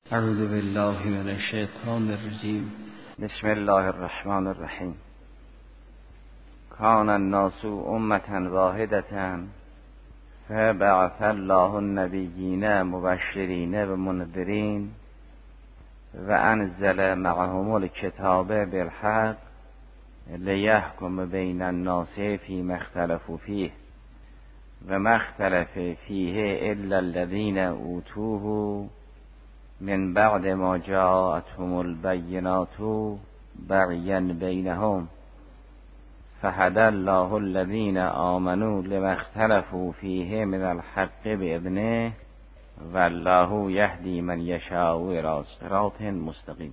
اعوذ بالله من الشیطان الرجیم. بسم الله الرحمن الرحیم. کان الناس امة واحدة فبعث الله النبیین مبشرین و منذرین و انزل معهم الکتاب بالحق لیحکم بین الناس فیما اختلفوا فیه و ما اختلف فیه الا الذین اوتوه من بعد ما جاءتهم البینات بغیا بینهم فهدى الله الذین آمنوا لما اختلفوا فیه من الحق بإذنه والله یهدی من یشاء الی صراط مستقیم.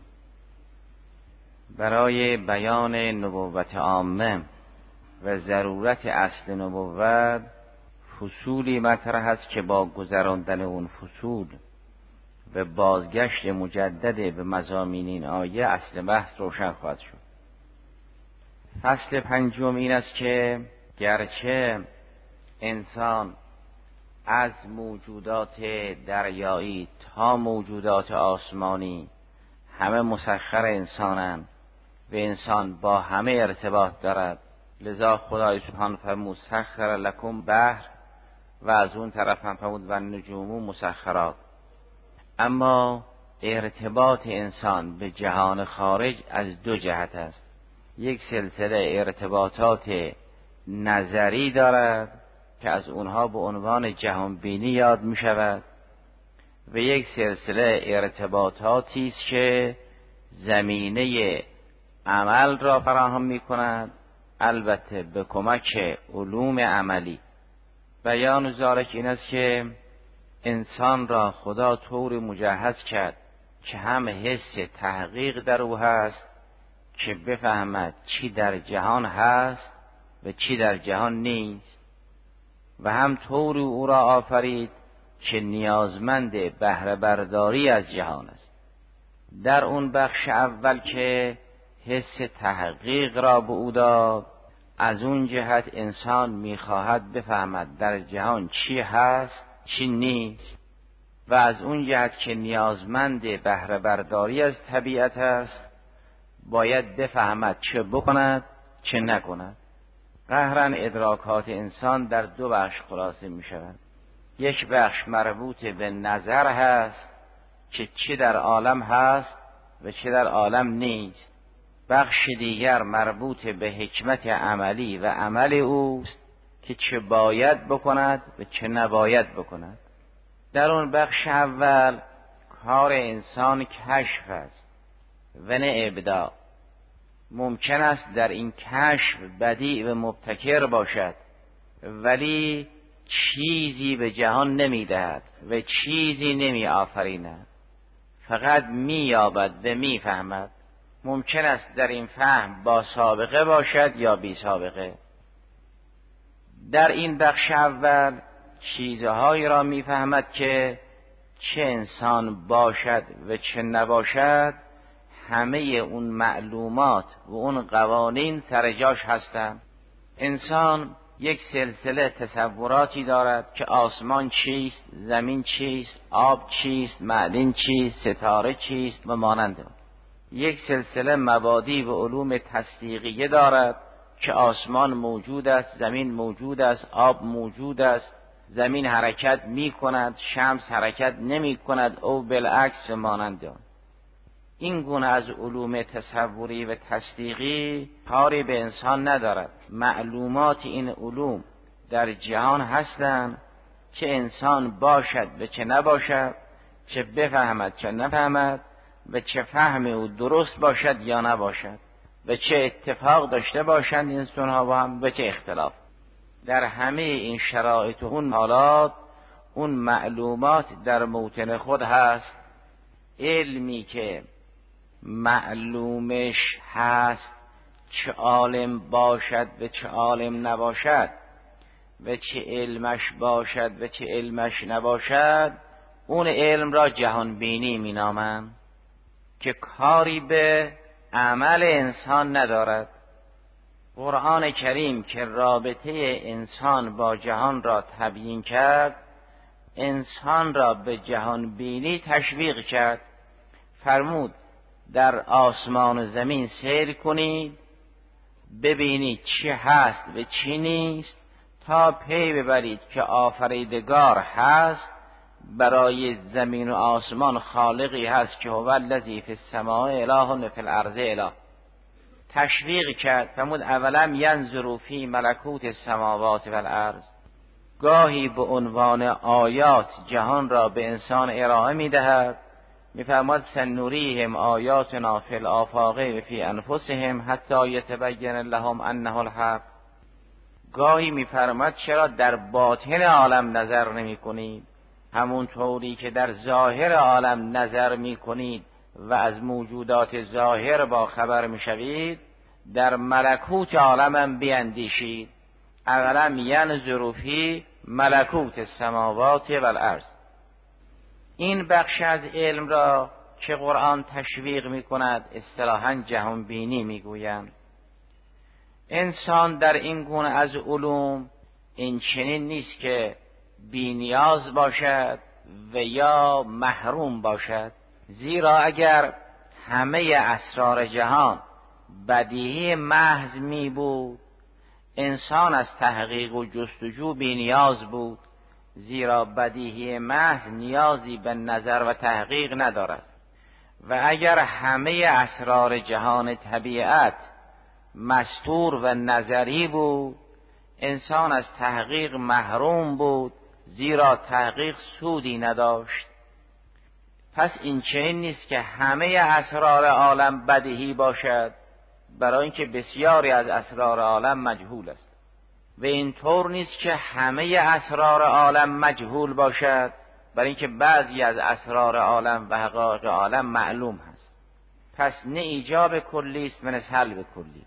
برای بیان نبوت عامه و ضرورت اصل نبوت فصولی مطرح است که با گذراندن اون فصول و بازگشت مجدد به مضامین این آیه اصل بحث روشن خواهد شد. فصل پنجم این است که گرچه انسان از موجودات دریایی تا موجودات آسمانی همه مسخر انسانند و انسان با همه ارتباط دارد، لذا خدای سبحانه فرمود سخر لکم بحر و از اون طرف هم فرمود و نجوم مسخرات. اما ارتباط انسان به جهان خارج از دو جهت است. یک سلسله ارتباطات نظری دارد که از اونها به عنوان جهان بینی یاد می شود و یک سلسله ارتباطاتی است که زمینه عمل را فراهم می کند، البته به کمک علوم عملی. بیان ذالک این است که انسان را خدا طور مجهز کرد که هم حس تحقیق در او هست که بفهمد چی در جهان هست و چی در جهان نیست، و هم طور او را آفرید که نیازمند بهره برداری از جهان است. در اون بخش اول که حس تحقیق را به او داد، از اون جهت انسان میخواهد بفهمد در جهان چی هست چی نیست، و از اون جهت که نیازمند بهره برداری از طبیعت است باید بفهمد چه بکند چه نکند. قهرن ادراکات انسان در دو بخش خلاصه می شود. یک بخش مربوط به نظر هست که چه در عالم هست و چه در عالم نیست. بخش دیگر مربوط به حکمت عملی و عمل اوست که چه باید بکند و چه نباید بکند. در اون بخش اول کار انسان کشف است و نه ابداع. ممکن است در این کشف بدیع و مبتکر باشد ولی چیزی به جهان نمی دهد و چیزی نمی آفریند، فقط می یابد و می فهمد. ممکن است در این فهم با سابقه باشد یا بی سابقه. در این بخش اول چیزهایی را می فهمد که چه انسان باشد و چه نباشد همه اون معلومات و اون قوانین سر جاش هستند. انسان یک سلسله تصوراتی دارد که آسمان چیست، زمین چیست، آب چیست، معدن چیست، ستاره چیست و مانند. یک سلسله مبادی و علوم تصدیقیه دارد که آسمان موجود است، زمین موجود است، آب موجود است، زمین حرکت می کند، شمس حرکت نمی کند او بالعکس مانند. این گونه از علوم تصوری و تصدیقی کاری به انسان ندارد. معلومات این علوم در جهان هستند چه انسان باشد و چه نباشد، چه بفهمد چه نفهمد و چه فهم او درست باشد یا نباشد و چه اتفاق داشته باشند انسان‌ها با هم و چه اختلاف. در همه این شرایط و اون حالات اون معلومات در موطن خود هست. علمی که معلومش هست چه عالم باشد و چه عالم نباشد و چه علمش باشد و چه علمش نباشد، اون علم را جهان بینی می نامند که کاری به عمل انسان ندارد. قرآن کریم که رابطه انسان با جهان را تبیین کرد، انسان را به جهان بینی تشویق کرد فرمود در آسمان و زمین سیر کنید ببینید چی هست و چی نیست تا پی ببرید که آفریدگار هست، برای زمین و آسمان خالقی هست که هو الذی فی السماء اله و فی الارض اله. تشویق کرد، فرمود اولم ینظروا فی ملکوت السماوات و الارض. گاهی به عنوان آیات جهان را به انسان ارائه می‌دهد، می‌فرماید سنوریهم آیاتنا فی الآفاق و فی انفسهم حتی یتبین لهم انه الحق. گاهی می‌فرماید چرا در باطن عالم نظر نمی‌کنید، همون طوری که در ظاهر عالم نظر می‌کنید و از موجودات ظاهر با خبر می‌شوید، در ملکوت عالم هم بیندیشید. اولم ینظروا فی ملکوت السماوات و الارض. این بخش از علم را که قرآن تشویق می‌کند اصطلاحاً جهان بینی می‌گویند. انسان در این گونه از علوم این چنین نیست که بی‌نیاز باشد و یا محروم باشد، زیرا اگر همه اسرار جهان بدیهی محض می بود، انسان از تحقیق و جستجو بی‌نیاز بود، زیرا بدیهی محض نیازی به نظر و تحقیق ندارد. و اگر همه اسرار جهان طبیعت مستور و نظری بود، انسان از تحقیق محروم بود، زیرا تحقیق سودی نداشت. پس این چنین نیست که همه اسرار عالم بدیهی باشد، برای اینکه بسیاری از اسرار عالم مجهول است. و این طور نیست که همه اسرار عالم مجهول باشد، برای اینکه بعضی از اسرار عالم و حقایق عالم معلوم هست. پس نه ایجاب کلی است و نه سلب کلی.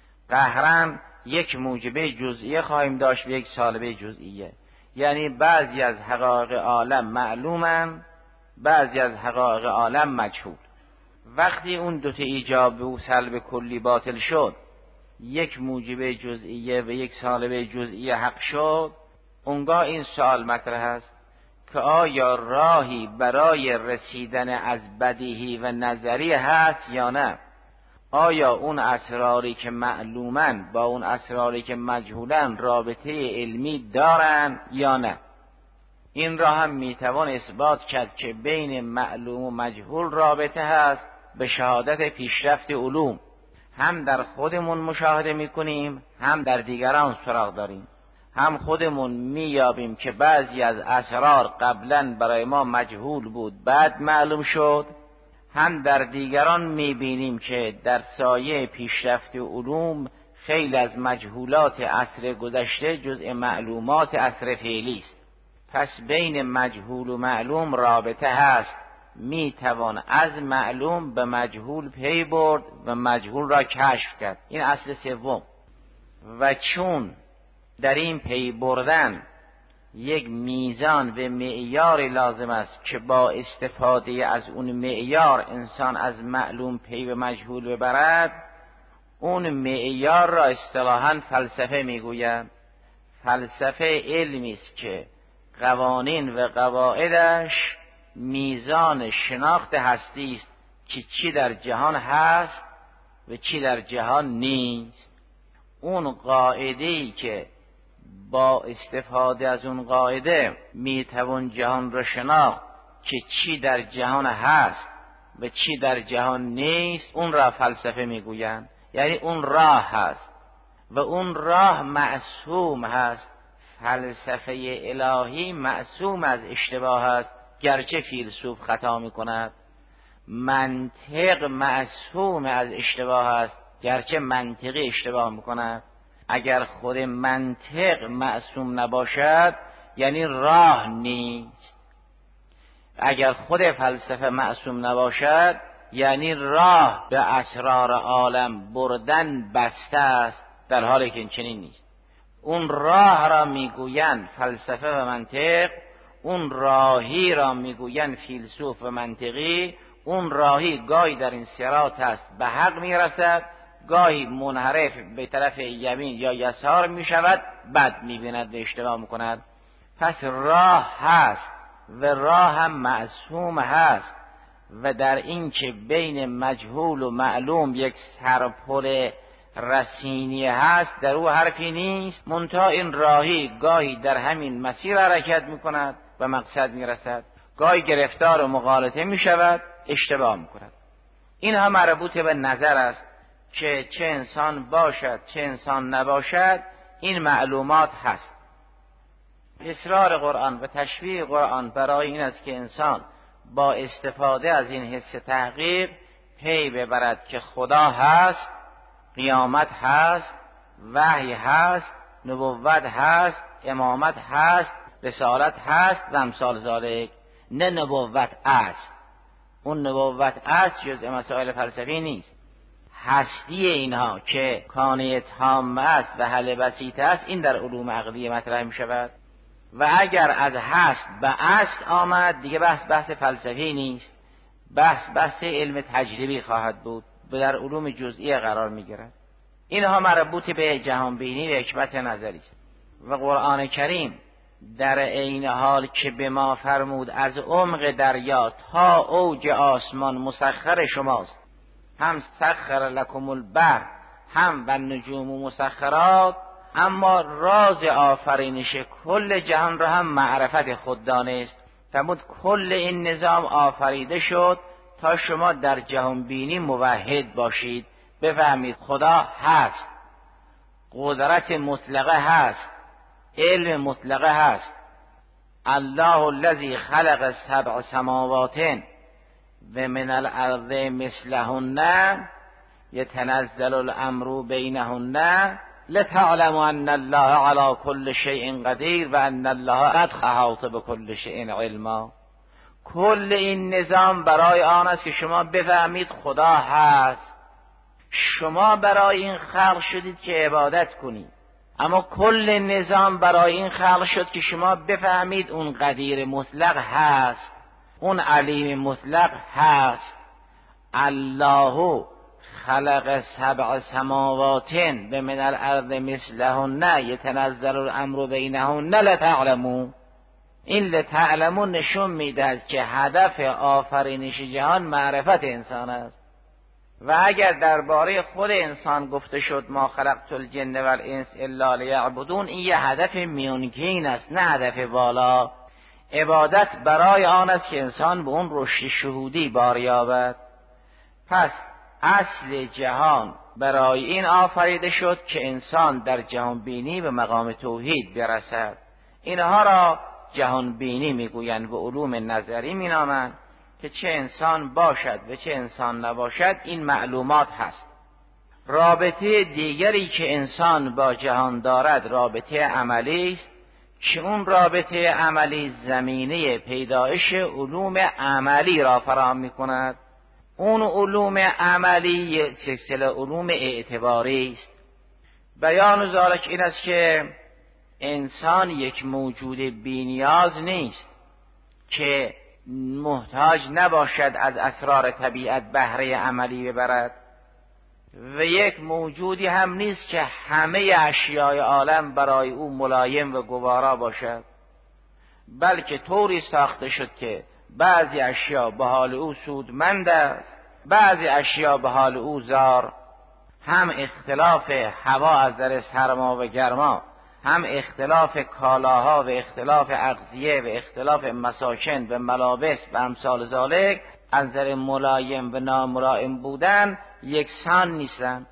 قهرن یک موجبه جزئیه خواهیم داشت و یک سالبه جزئیه، یعنی بعضی از حقایق عالم معلومن، بعضی از حقایق عالم مجهول. وقتی اون دوتا ایجاب و سلب کلی باطل شد، یک موجبه جزئیه و یک سالبه جزئیه حق شد، اونگاه این سوال مطرح است که آیا راهی برای رسیدن از بدیهی و نظری هست یا نه؟ آیا اون اسراری که معلومن با اون اسراری که مجهولن رابطه علمی دارن یا نه؟ این را هم میتوان اثبات کرد که بین معلوم و مجهول رابطه هست به شهادت پیشرفت علوم. هم در خودمون مشاهده میکنیم، هم در دیگران سراغ داریم. هم خودمون میابیم که بعضی از اسرار قبلا برای ما مجهول بود بعد معلوم شد، هم در دیگران میبینیم که در سایه پیشرفت علوم خیلی از مجهولات عصر گذشته جزء معلومات عصر فعلی است. پس بین مجهول و معلوم رابطه هست، میتوان از معلوم به مجهول پی برد و مجهول را کشف کرد. این اصل سوم. و چون در این پی بردن یک میزان و معیاری لازم است که با استفاده از اون معیار انسان از معلوم پی به مجهول ببرد، اون معیار را اصطلاحاً فلسفه میگویند. فلسفه علمی است که قوانین و قواعدش میزان شناخت هستی است که چی در جهان هست و چی در جهان نیست. اون قاعده‌ای که با استفاده از اون قاعده میتوان جهان را شناخت که چی در جهان هست و چی در جهان نیست، اون را فلسفه میگویند. یعنی اون راه هست و اون راه معصوم هست. فلسفه الهی معصوم از اشتباه است، گرچه فیلسوف خطا میکند. منطق معصوم از اشتباه است، گرچه منطقی اشتباه میکند. اگر خود منطق معصوم نباشد یعنی راه نیست. اگر خود فلسفه معصوم نباشد یعنی راه به اسرار عالم بردن بسته است، در حالی که این چنین نیست. اون راه را میگویند فلسفه و منطق، اون راهی را میگویند فیلسوف و منطقی. اون راهی گاهی در این صراط است به حق میرسد، گاهی منحرف به طرف یمین یا یسار میشود، بد میبیند و اشتباه میکند. پس راه هست و راه هم معصوم هست. و در این که بین مجهول و معلوم یک سرپل رسینی هست، در او حرفی نیست، منتها این راهی گاهی در همین مسیر حرکت میکند و مقصد میرسد، گاهی گرفتار و مغالطه میشود، اشتباه میکند. اینها مربوط به نظر است که چه انسان باشد چه انسان نباشد این معلومات هست. اصرار قرآن و تشویق قرآن برای این است که انسان با استفاده از این حس تحقیق پی ببرد که خدا هست، قیامت هست، وحی هست، نبوت هست، امامت هست، رسالت هست و امثال ذالک. نه نبوت است، اون نبوت است جزء مسائل فلسفی نیست. هستی اینها که کانه تام است و حل بسیط است، این در علوم عقلی مطرح می شود. و اگر از هست به است آمد دیگه بحث فلسفی نیست، بحث علم تجربی خواهد بود و در علوم جزئی قرار می گیرد. اینها مربوط به جهان بینی و حکمت نظری است. و قرآن کریم در عین حال که به ما فرمود از عمق دریا تا اوج آسمان مسخر شماست، هم سخر لکم البحر هم و النجوم مسخرات، اما راز آفرینش کل جهان را هم معرفت خود دانست. فرمود کل این نظام آفریده شد تا شما در جهان بینی موحد باشید، بفهمید خدا هست، قدرت مطلقه هست، علم مطلقه هست. الله الذی خلق 7 سماوات و من الارض مثلهن یتنزل الامر بینهن لتعلموا ان الله علی کل شیء قدیر و ان الله قد احاط بكل شیء علما. کل این نظام برای آن است که شما بفهمید خدا هست. شما برای این خلق شدید که عبادت کنید، اما کل نظام برای این خلق شد که شما بفهمید اون قدیر مطلق هست، اون علیم مطلق هست. الله خلق 7 سماوات و من الارض مثلهن یتنزل الامر بینهن لتعلموا. این لتعلموا نشون میدهد که هدف آفرینش جهان معرفت انسان است. و اگر درباره خود انسان گفته شد ما خلقت الجن والانس الا لیعبدون، این یه هدف میانگین است، نه هدف بالا. عبادت برای آن است که انسان به اون رشد شهودی بار یابد. پس اصل جهان برای این آفریده شد که انسان در جهان بینی به مقام توحید برسد. اینها را جهان بینی میگویند و علوم نظری مینامند که چه انسان باشد و چه انسان نباشد این معلومات هست. رابطه دیگری که انسان با جهان دارد رابطه عملی است که اون رابطه عملی زمینه پیدایش علوم عملی را فراهم می‌کند. اون علوم عملی یک سلسله علوم اعتباری است. بیان ذالک این است که انسان یک موجود بی‌نیاز نیست که محتاج نباشد از اسرار طبیعت بهره عملی ببرد و یک موجودی هم نیست که همه اشیاء عالم برای او ملایم و گوارا باشد، بلکه طوری ساخته شد که بعضی اشیاء به حال او سودمند است، بعضی اشیاء به حال او زار. هم اختلاف هوا از نظر سرما و گرما، هم اختلاف کالاها و اختلاف اغذیه و اختلاف مساکن و ملابس و امثال ذالک از نظر ملایم و ناملایم بودن یکسان نیستند.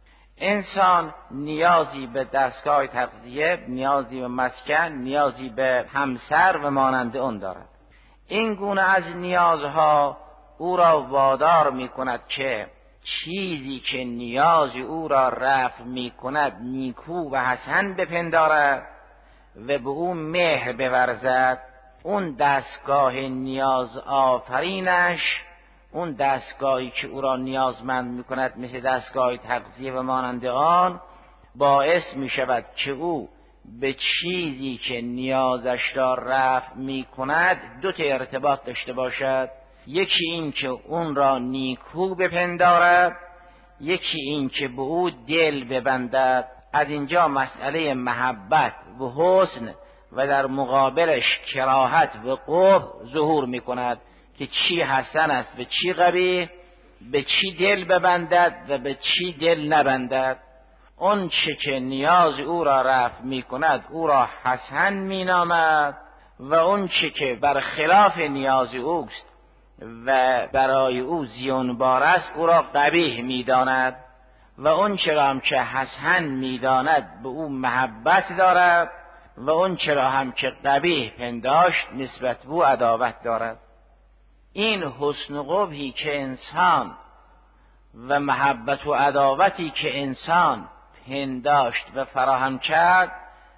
انسان نیازی به دستگاه تغذیه، نیازی به مسکن، نیازی به همسر و مانند اون دارد. این گونه از نیازها او را وادار می کند که چیزی که نیازی او را رفع می کند نیکو و حسن بپندارد و به او مهر بورزد. اون دستگاه نیاز آفرینش، اون دستگاهی که او را نیازمند می کند مثل دستگاه تغذیه و مانند آن، باعث می شود که او به چیزی که نیازش را رفع می کند دو تا ارتباط داشته باشد. یکی این که اون را نیکو بپندارد، یکی این که به او دل ببندد. از اینجا مسئله محبت و حسن و در مقابلش کراهت و قبح ظهور می کند که چی حسن است به چی قبیح، به چی دل ببندد و به چی دل نبندد. اون چه که نیاز او را رفع می کند او را حسن می نامد و اون چه که برخلاف نیاز اوست و برای او زیانبار است او را قبیح می داند و اون چرا هم که حسن می داند به او محبت دارد و اون چرا هم که قبیح پنداشت نسبت به او عداوت دارد. این حسن و قبحی که انسان و محبت و عداوتی که انسان پنداشت و فراهم کرد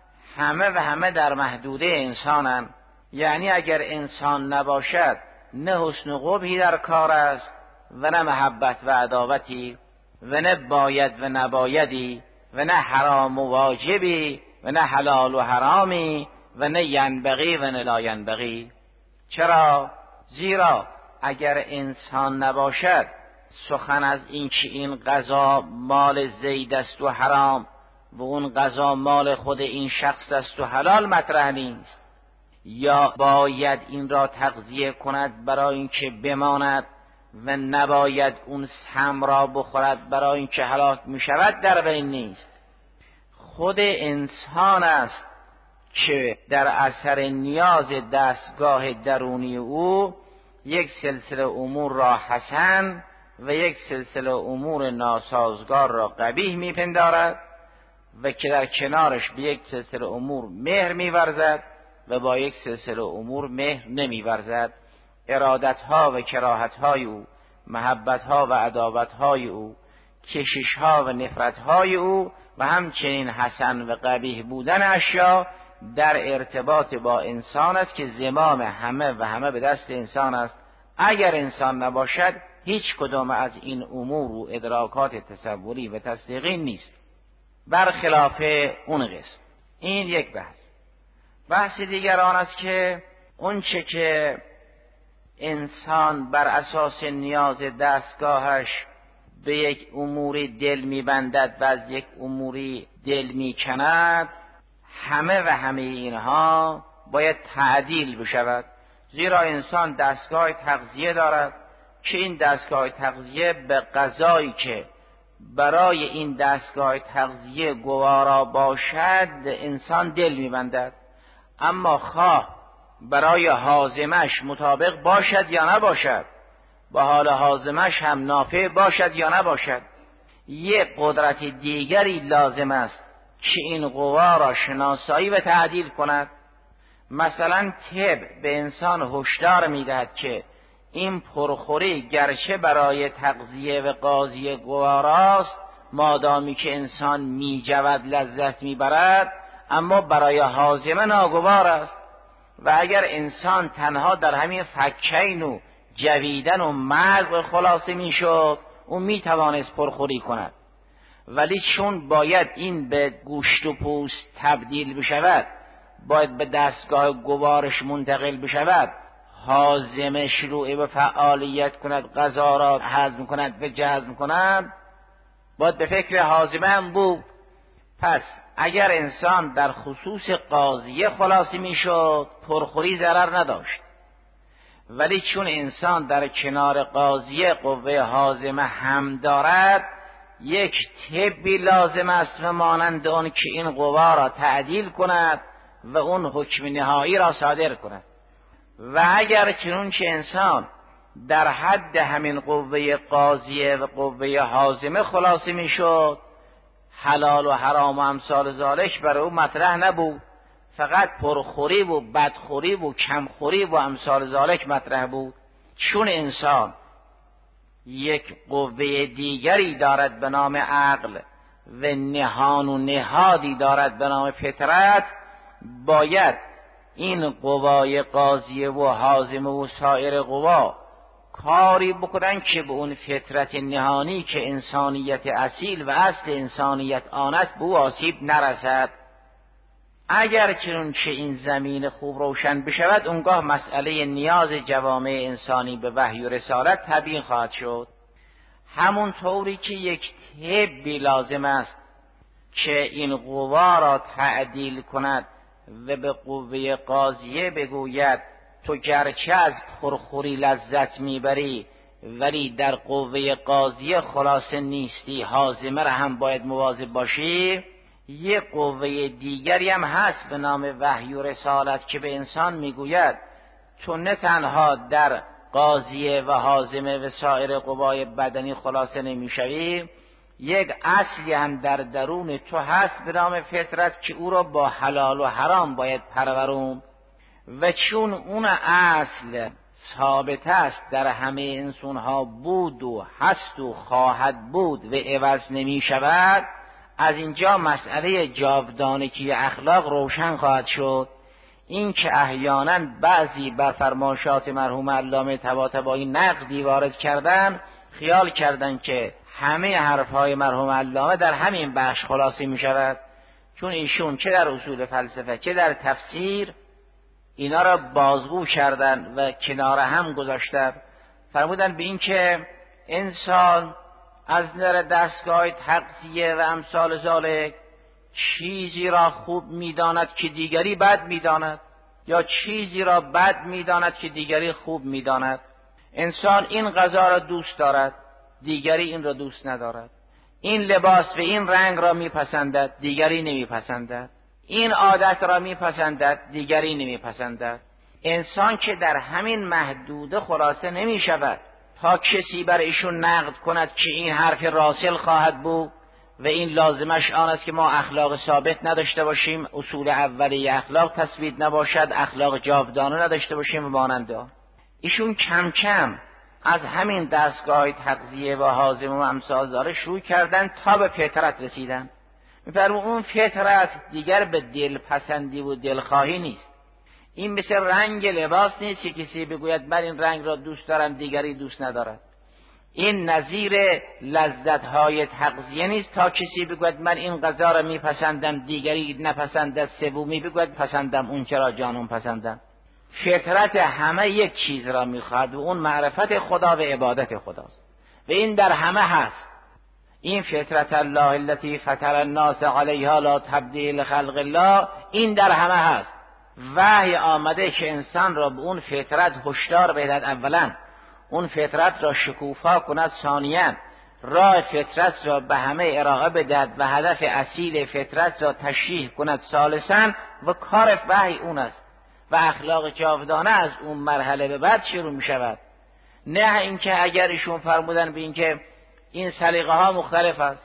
همه در محدوده انسانن. یعنی اگر انسان نباشد نه حسن و قبحی در کار است و نه محبت و عداوتی و نه باید و نبایدی و نه حرام و واجبی و نه حلال و حرامی و نه ینبغی و نه لا ینبغی. چرا؟ زیرا اگر انسان نباشد سخن از این که این قضا مال زید است و حرام و اون قضا مال خود این شخص است و حلال مطرح نیست، یا باید این را تغذیه کند برای اینکه بماند و نباید اون سم را بخورد برای اینکه هلاک می شود در بین نیست. خود انسان است که در اثر نیاز دستگاه درونی او یک سلسله امور را حسن و یک سلسله امور ناسازگار را قبیح میپندارد و که در کنارش به یک سلسله امور مهر میورزد و با یک سلسله امور مهر نمیورزد. ارادتها و کراهتهای او، محبتها و عداوتهای او، کششها و نفرتهای او و همچنین حسن و قبیح بودن اشیا در ارتباط با انسان است که زمام همه به دست انسان است. اگر انسان نباشد هیچ کدام از این امور و ادراکات تصوری و تصدیقی نیست، برخلاف اون قسم. این یک بحث دیگر آن است که اون چه که انسان بر اساس نیاز دستگاهش به یک اموری دل میبندد و از یک اموری دل میکند، همه اینها باید تعدیل بشود. زیرا انسان دستگاه تغذیه دارد که این دستگاه تغذیه به غذایی که برای این دستگاه تغذیه گوارا باشد انسان دل میبندد، اما خواه برای هاضمش مطابق باشد یا نباشد، با حال هاضمش هم نافع باشد یا نباشد، یک قدرت دیگری لازم است که این قوا را شناسایی و تعدیل کند. مثلا طب به انسان هشدار میدهد که این پرخوری گرچه برای تغذیه و قاضی گواراست، مادامی که انسان میجود لذت میبرد، اما برای هاضمه ناگوار است. و اگر انسان تنها در همین فکین و جویدن و مغز خلاصه میشد، اون میتوانست پرخوری کند، ولی چون باید این به گوشت و پوست تبدیل بشود، باید به دستگاه گوارش منتقل بشود، هاضمه شروع به فعالیت کند، غذا را هضم کند و جذب کند، باید به فکر هاضمه هم بود. پس اگر انسان در خصوص قاضیه خلاصی میشد، پرخوری ضرر نداشت، ولی چون انسان در کنار قاضیه قوه هاضمه هم دارد، یک طبی لازم است و مانند اون که این قوا را تعدیل کند و اون حکم نهایی را صادر کند. و اگر چنانچه انسان در حد همین قوه قاضیه و قوه هاضمه خلاصه میشد، حلال و حرام و امثال ذالک برای او مطرح نبود، فقط پرخوری و بدخوری و کمخوری و امثال ذالک مطرح بود. چون انسان یک قوه دیگری دارد به نام عقل و نهان و نهادی دارد به نام فطرت، باید این قوای قاضیه و هاضمه و سایر قوا کاری بکنن که به اون فطرت نهانی که انسانیت اصیل و اصل انسانیت آن است به او آسیب نرسد. اگر چنانچه این زمین خوب روشن بشود، اونگاه مسئله نیاز جوامع انسانی به وحی و رسالت تبیین خواهد شد. همون طوری که یک طبی لازم است که این قوا را تعدیل کند و به قوه قاضیه بگوید تو گرچه از پرخوری لذت میبری ولی در قوه قاضیه خلاصه نیستی، هاضمه را هم باید مواظب باشی. یه قوه دیگری هم هست به نام وحی و رسالت که به انسان میگوید تو نه تنها در قاضیه و هاضمه و سایر قوای بدنی خلاصه نمیشوی، یک اصلی هم در درون تو هست به نام فطرت که او را با حلال و حرام باید پرورون. و چون اون اصل ثابت است در همه انسان ها بود و هست و خواهد بود و عوض نمی شود، از اینجا مسئله جاودانگی اخلاق روشن خواهد شد. این که احیانا بعضی بر فرمایشات مرحوم علامه طباطبایی نقدی وارد کردن، خیال کردن که همه حرفهای مرحوم علامه در همین بخش خلاصه می شود، چون ایشون چه در اصول فلسفه چه در تفسیر اینا را بازگو کردن و کنار هم گذاشتن. فرمودن به این که انسان از نظر دستگاه تغذیه و امثال ذالک چیزی را خوب میداند که دیگری بد میداند، یا چیزی را بد میداند که دیگری خوب میداند. انسان این غذا را دوست دارد، دیگری این را دوست ندارد. این لباس و این رنگ را میپسندد، دیگری نمیپسندد. این عادت را میپسندد، دیگری نمیپسندد. انسان که در همین محدوده خلاصه نمیشود تا کسی بر ایشون نقد کند که این حرف راسل خواهد بود و این لازمش آن است که ما اخلاق ثابت نداشته باشیم، اصول اولیه اخلاق تثبیت نباشد، اخلاق جاودانه نداشته باشیم و مانند آن. ایشون کم کم از همین دستگاه تغذیه و هاضمه و امثال داره شروع کردن تا به فطرت رسیدن. می‌فرماید اون فطرت دیگر به دلپسندی و دلخواهی نیست. این مثل رنگ لباس نیست که کسی بگوید من این رنگ را دوست دارم دیگری دوست ندارد. این نظیر لذت‌های تغذیه نیست تا کسی بگوید من این غذا را میپسندم دیگری نپسندد، سومی بگوید پسندم اون چرا جانم پسندم. فطرت همه یک چیز را میخواد و اون معرفت خدا و عبادت خداست و این در همه هست. این فطرت الله التي فطر الناس علیها لا تبدیل خلق الله، این در همه هست. وحی آمده که انسان را به اون فطرت هشدار بدهد، اولا اون فطرت را شکوفا کند، ثانیاً راه فطرت را به همه ارائه بدهد و هدف اصیل فطرت را تشریح کند، ثالثاً و کار وحی اون است و اخلاق جاودانه از اون مرحله به بعد شروع می شود. نه اینکه اگر ایشون فرمودن به اینکه این سلیقه ها مختلف است،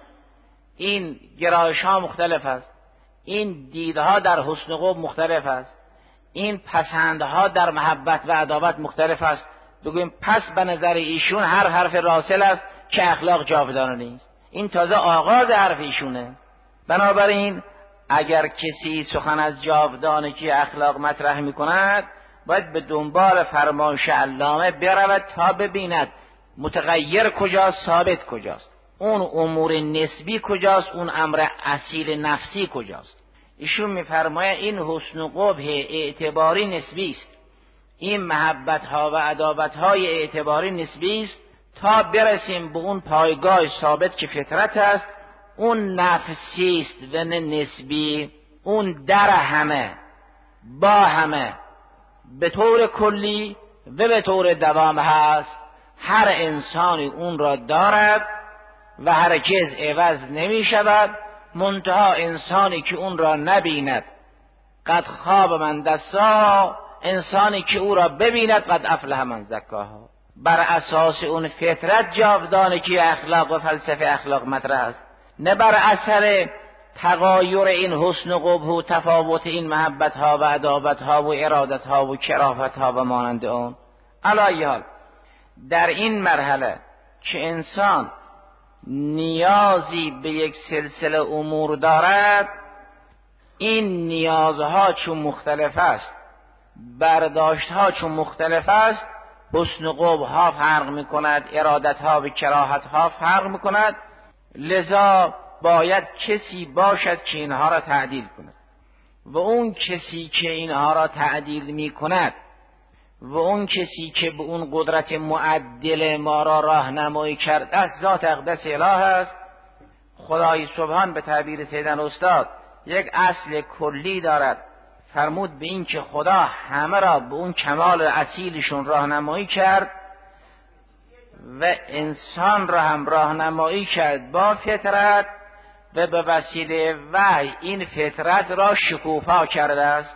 این گرایش ها مختلف است، این دیدها در حسن قبح مختلف است، این پسندها در محبت و عداوت مختلف است، بگویم پس به نظر ایشون هر حرف راسل است که اخلاق جاودانه نیست. این تازه آغاز حرف ایشونه. بنابراین اگر کسی سخن از جاودانگی اخلاق مطرح می کند باید به دنبال فرمایش علامه برود تا ببیند متغیر کجاست، ثابت کجاست، اون امور نسبی کجاست، اون امر اصیل نفسی کجاست. ایشون میفرماید این حسن و قبح اعتباری نسبی است، این محبت ها و عداوت های اعتباری نسبی است تا برسیم به اون پایگاه ثابت که فطرت است، اون نفسی است و نه نسبی. اون در همه با همه به طور کلی و به طور دوام هست. هر انسانی اون را دارد و هرگز عوض نمی شود، منتها انسانی که اون را نبیند قد خواب من دساها، انسانی که او را ببیند قد افلح من زکاها. بر اساس اون فطرت جاودانگی اخلاق و فلسفه اخلاق مطرح است، نه بر اثر تغایر این حسن و قبح و تفاوت این محبت ها و عداوت ها و ارادت ها و کرافت ها و مانند اون. علی حال در این مرحله که انسان نیازی به یک سلسله امور دارد، این نیازها چون مختلف است، برداشتها چون مختلف است، حسن و قبح ها فرق می کند، ارادت ها و کراهت ها فرق می کند. لذا باید کسی باشد که اینها را تعدیل کند و اون کسی که اینها را تعدیل می کند و اون کسی که به اون قدرت معدل ما را راهنمایی کرده است ذات اقدس اله است. خدای سبحان به تعبیر سیدن استاد یک اصل کلی دارد، فرمود به این که خدا همه را به اون کمال اصیلشون راهنمایی کرد و انسان را هم راهنمایی کرد با فطرت و به وسیله وحی این فطرت را شکوفا کرده است.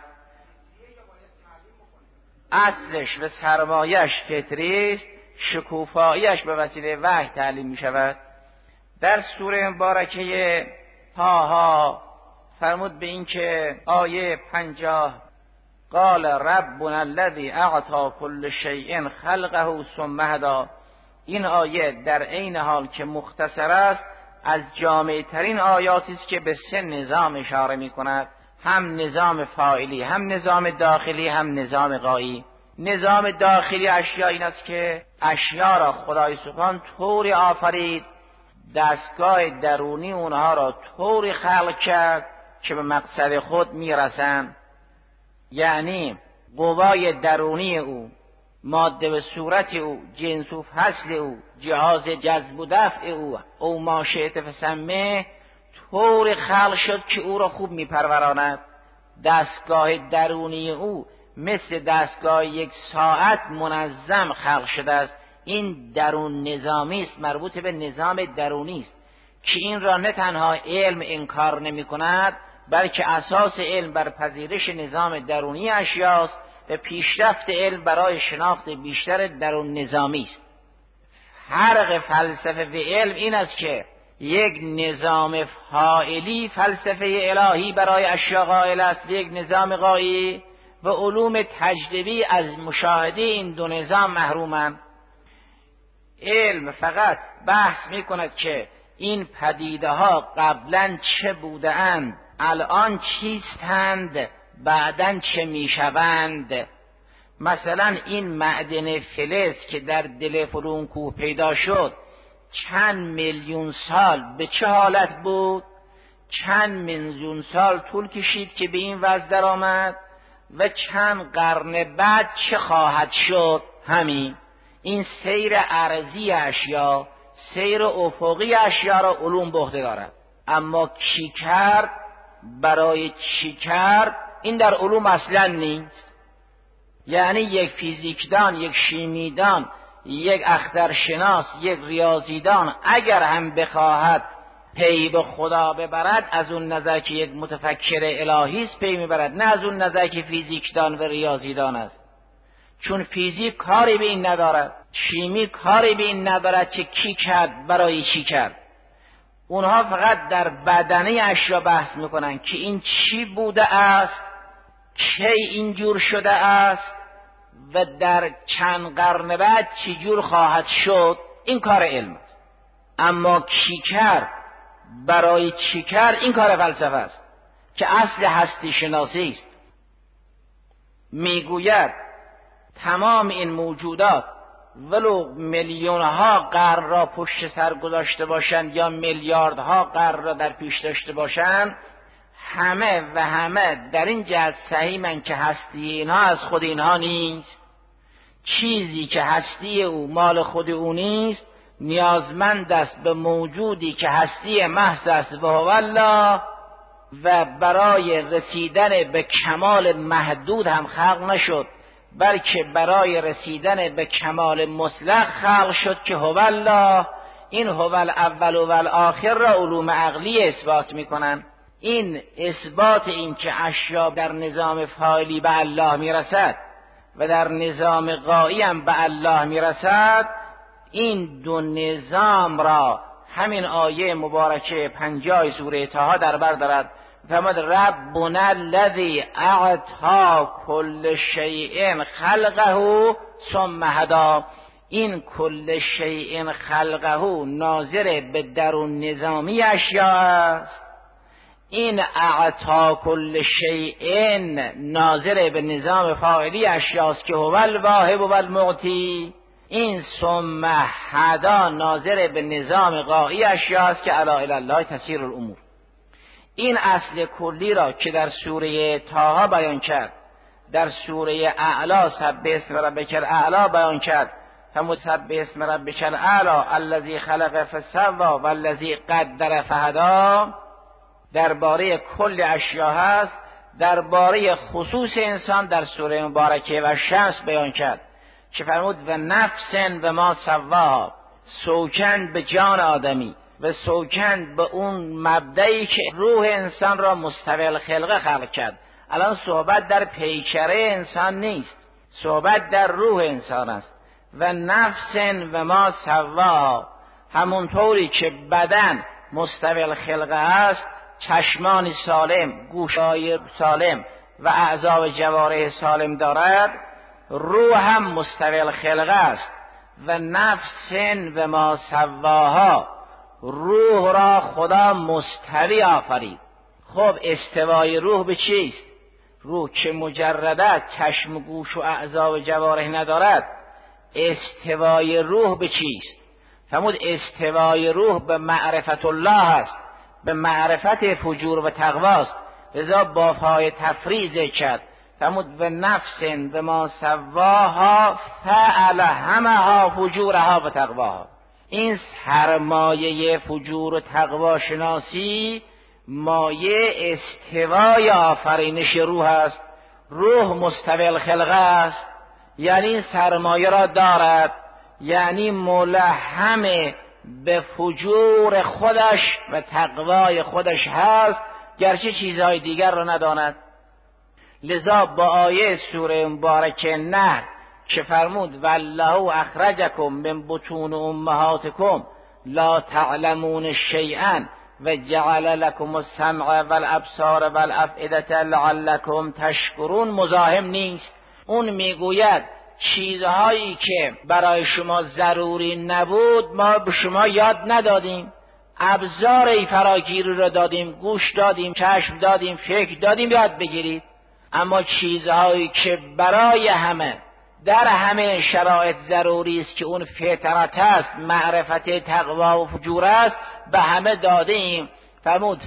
اصلش و سرمایش فطری است، شکوفایش به وسیله وحی تعلیم می شود. در سوره مبارکه طه فرمود به این که آیه 50 قال ربنا الذی اعطی کل شیء خلقه ثم هدی. این آیه در عین حال که مختصر است از جامع ترین آیاتی است که به سه نظام اشاره می کند، هم نظام فاعلی، هم نظام داخلی، هم نظام غایی. نظام داخلی اشیا این است که اشیا را خدای سبحان طوری آفرید، دستگاه درونی اونها را طوری خلق کرد که به مقصد خود میرسند. یعنی قوای درونی او، ماده و صورت او، جنس و فصل او، جهاز جذب و دفع او ما شئت فسمه طوری خلق شد که او را خوب میپروراند. دستگاه درونی او مثل دستگاه یک ساعت منظم خلق شده است. این درون نظامی است، مربوط به نظام درونی است که این را نه تنها علم انکار نمی کند، بلکه اساس علم بر پذیرش نظام درونی اشیاست و پیشرفت علم برای شناخت بیشتر درون نظامی است. فرق فلسفه و علم این است که یک نظام فاعلی فلسفه الهی برای اشیا قائل است و یک نظام غایی و علوم تجربی از مشاهده این دو نظام محرومند. علم فقط بحث می کند که این پدیده ها قبلا چه بوده اند، الان چیستند، بعدن چه می شوند. مثلا این معدن فلز که در دل فرون کوه پیدا شد چند میلیون سال به چه حالت بود، چند میلیون سال طول کشید که به این وضع در آمد و چند قرن بعد چه خواهد شد. همین این سیر عرضی اشیا، سیر افقی اشیا را علوم به عهده دارد. اما کی کرد، برای چی کرد، این در علوم اصلا نیست. یعنی یک فیزیکدان، یک شیمیدان، یک اخترشناس، یک ریاضیدان اگر هم بخواهد پی به خدا ببرد، از اون نظر که یک متفکر الهی است پی میبرد، نه از اون نظر که فیزیکدان و ریاضیدان است. چون فیزیک کاری به این ندارد، شیمی کاری به این ندارد که کی کرد، برای چی کرد. اونها فقط در بدنه اشیا بحث میکنن که این چی بوده است، کی اینجور شده است و در چند قرن بعد چی جور خواهد شد. این کار علم است. اما کی کرد، برای چی کرد، این کار فلسفه است که اصل هستی شناسی است. میگوید تمام این موجودات ولو میلیونها قرن را پشت سر گذاشته باشند یا میلیاردها قرن را در پیش داشته باشند، همه و همه در این جهت صحیحن که هستی اینها از خود اینها نیست. چیزی که هستی او مال خود او نیست نیازمند است به موجودی که هستی محض است و هو الله، و برای رسیدن به کمال محدود هم خلق نشد، بلکه برای رسیدن به کمال مطلق خلق شد که هو الله. این هو الاول و الاخر را علوم عقلی اثبات میکنن. این اثبات این که اشیا در نظام فاعلی به الله میرسد و در نظام غایی هم به الله میرسد، این دو نظام را همین آیه مبارکه 50 سوره طه در بر دارد. فرمود ربنا الذی اعطی کل شیء خلقه ثم هدی. این کل شیء خلقه ناظر به درون نظامی اشیا است، این اعطا کل شیء ناظر به نظام فاعلی اشیاست که هو الواهب و المعطی. این ثم هدا ناظر به نظام غایی اشیاست که الا الی الله تسیر الامور. این اصل کلی را که در سوره طه بیان کرد، در سوره اعلی سبح اسم ربک الاعلی بیان کرد، هم سبح اسم ربک الاعلی الذی خلق فسوی والذی قدر فهدی، درباره کل اشیا هست. درباره خصوص انسان در سوره مبارکه و شمس بیان کرد که فرمود و نفس و ما سواها، سوکن به جان آدمی و سوکن به اون مبدئی که روح انسان را مستوی الخلقه خلق کرد. الان صحبت در پیکره انسان نیست، صحبت در روح انسان است. و نفس و ما سواها، همونطوری که بدن مستوی الخلقه است، چشمان سالم، گوشهای سالم و اعضا و جوارح سالم دارد، روح هم مستوی الخلقه است. و نفس و ما سواها، روح را خدا مستوی آفرید. خب استوای روح به چیست؟ روح که مجرد چشم و گوش و اعضا و جوارح ندارد، استوای روح به چیست؟ فرمود استوای روح به معرفت الله است، به معرفت فجور و تقواست. لذا با پای تفریض کرد. فرمود و نفس و ما سواها فألهمها فجورها و تقواها. این سرمایه فجور و تقوا شناسی مایه استوای آفرینش روح است. روح مستوی الخلقه است، یعنی این سرمایه را دارد، یعنی ملهم به فجور خودش و تقوای خودش هست، گرچه چیزهای دیگر را نداند. لذا با آیه سوره مبارکه نحل که فرمود والله اخرجکم من بطون امهاتکم لا تعلمون شیئا و جعل لكم السمع والابصار والافئده لعلكم تشکرون، مزاحم نیست. اون میگوید چیزهایی که برای شما ضروری نبود ما به شما یاد ندادیم، ابزار فراگیری را دادیم، گوش دادیم، چشم دادیم، فکر دادیم یاد بگیرید. اما چیزهایی که برای همه در همه شرایط ضروری است که اون فطرت است، معرفت تقوا و فجور است، به همه دادیم. فرمود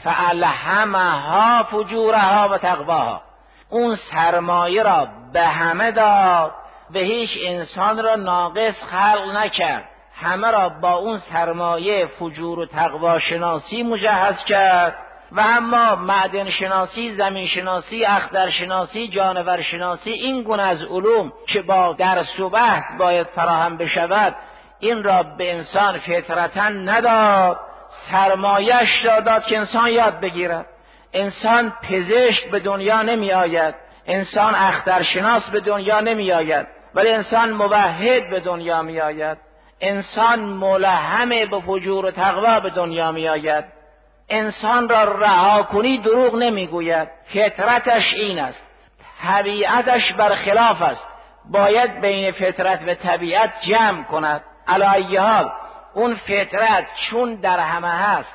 فألهمها فجورها و تقواها، اون سرمایه را به همه داد و هیچ انسان را ناقص خلق نکرد، همه را با اون سرمایه فجور و تقوا شناسی مجهز کرد. و اما معدن شناسی، زمین شناسی، اختر شناسی، جانور شناسی، این گونه از علوم که با درس و بحث باید فراهم بشود، این را به انسان فطرتا نداد، سرمایه‌اش را داد که انسان یاد بگیرد. انسان پزشک به دنیا نمی آید، انسان اخترشناس به دنیا نمی آید، ولی انسان موحد به دنیا می آید، انسان ملهم به فجور و تقوا به دنیا می آید. انسان را رها کنی دروغ نمی گوید، فطرتش این است، طبیعتش برخلاف است، باید بین فطرت و طبیعت جمع کند. علی ای حال اون فطرت چون در همه هست،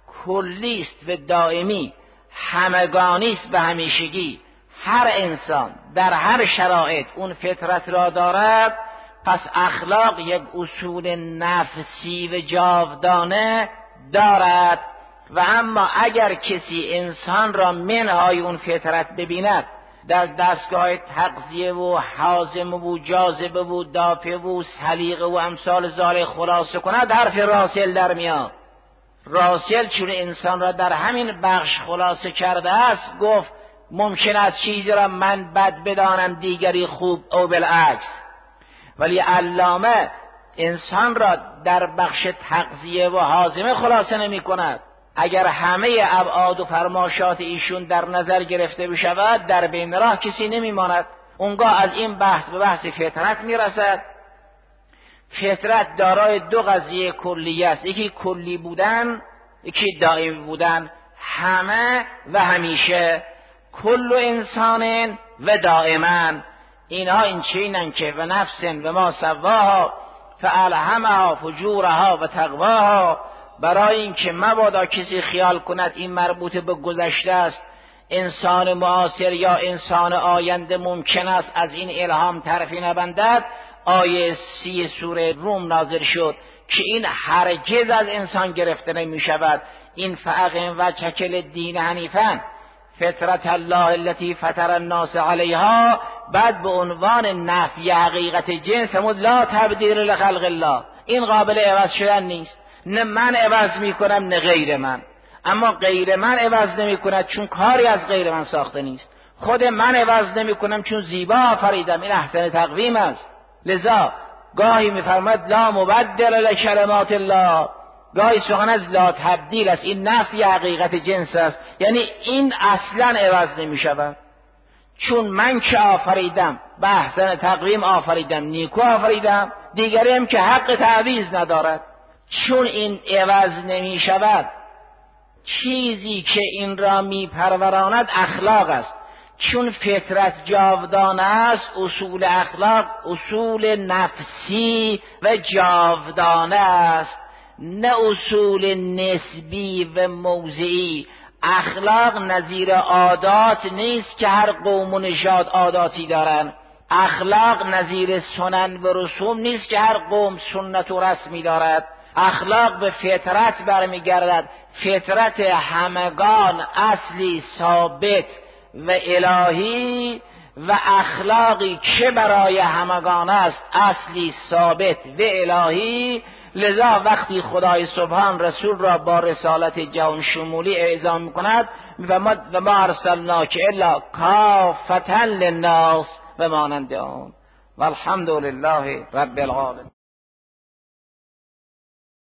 کلیست و دائمی، همگانی است به همیشگی، هر انسان در هر شرایط اون فطرت را دارد، پس اخلاق یک اصول نفسی و جاودانه دارد. و اما اگر کسی انسان را منهای اون فطرت ببیند، در دستگاه تغذیه و هاضمه و جاذبه و دافع و سلیقه و امثال ذالک خلاصه کند، حرف راسل در میاد. راسل چون انسان را در همین بخش خلاصه کرده است، گفت ممکن است چیزی را من بد بدانم دیگری خوب او بالعکس، ولی علامه انسان را در بخش تغذیه و هاضمه خلاصه نمی کند. اگر همه ابعاد و فرماشات ایشون در نظر گرفته بشود، در بین راه کسی نمیماند. اونگاه از این بحث به بحث فطرت میرسد. فطرت دارای دو قضیه کلیه است، یکی کلی بودن، یکی دائمی بودن. همه و همیشه، کل انسان و دائما، اینها این چینن که و نفس و ما سواها فألهمها فجورها و تقواها، برای اینکه مبادا کسی خیال کند این مربوط به گذشته است، انسان معاصر یا انسان آینده ممکن است از این الهام طرفی نبندد. آیه 30 سوره روم نازل شد که این هرگز از انسان گرفته نمی شود. این فاقم و چکل دین حنیفا فطرت الله التي فطر الناس علیها، بعد به عنوان نفی حقیقت جنس همون لا تبدیل لخلق الله، این قابل عوض شدن نیست. نه من عوض می کنم نه غیر من، اما غیر من عوض نمی کند چون کاری از غیر من ساخته نیست. خود من عوض نمی کنم چون زیبا آفریدم. این احسن تقویم است. لذا گاهی میفرماد لا مبدل لکلمات الله، گاهی سخن از لا تبدیل است. این نفی حقیقت جنس است، یعنی این اصلا عوض نمی شود. چون من که آفریدم به احسن تقویم آفریدم، نیکو آفریدم، دیگری هم که حق تعویض ندارد. چون این عوض نمی شود، چیزی که این را می پروراند اخلاق است. چون فطرت جاودانه است، اصول اخلاق اصول نفسی و جاودانه است، نه اصول نسبی و موضعی. اخلاق نظیر عادات نیست که هر قوم و نژاد عاداتی دارن. اخلاق نظیر سنن و رسوم نیست که هر قوم سنت و رسمی دارد. اخلاق به فطرت برمیگردد. فطرت همگان اصلی ثابت و الهی و اخلاقی که برای همگان است اصلی ثابت و الهی. لذا وقتی خدای سبحان رسول را با رسالت جهان شمولی اعزام می‌کند و ما ارسلناک الا کافة للناس و مانند آن. والحمد لله رب العالمین.